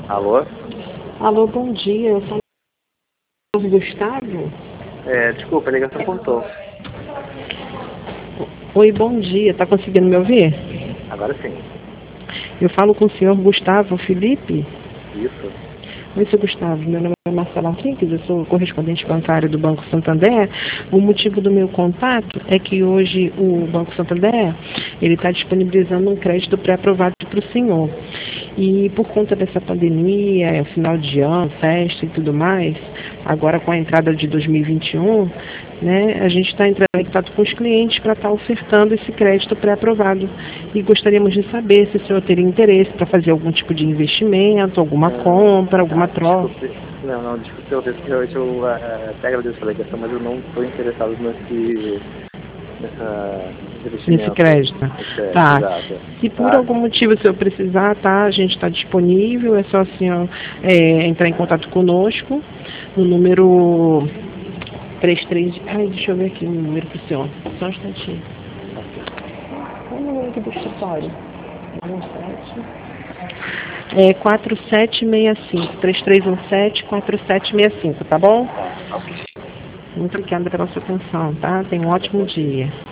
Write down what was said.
Alô? Alô, bom dia. Eu sou o Gustavo. Desculpa, a ligação cortou. Oi, bom dia. Tá conseguindo me ouvir? Agora sim. Eu falo com o senhor Gustavo Felipe. Isso. Oi, senhor Gustavo. Meu nome é Marcela Henriques, eu sou correspondente bancário do Banco Santander. O motivo do meu contato é que hoje o Banco Santander ele está disponibilizando um crédito pré-aprovado para o senhor. E por conta dessa pandemia, final de ano, festa e tudo mais, agora com a entrada de 2021, né, a gente está entrando em contato com os clientes para estar ofertando esse crédito pré-aprovado. E gostaríamos de saber se o senhor teria interesse para fazer algum tipo de investimento, alguma compra, alguma troca. Desculpe. Desculpe, eu até agradeço pela ligação, mas eu não estou interessado nesse investimento. Nesse crédito. Tá. Exato. Se por algum motivo o senhor precisar, tá? A gente está disponível, é só o senhor entrar em contato conosco no número 33. Ai, deixa eu ver aqui o número pro senhor. Só um instantinho. Qual o número aqui do escritório? 4765, 3317-4765, tá bom? Ok. Muito obrigada pela sua atenção, tá? Tenha um ótimo dia.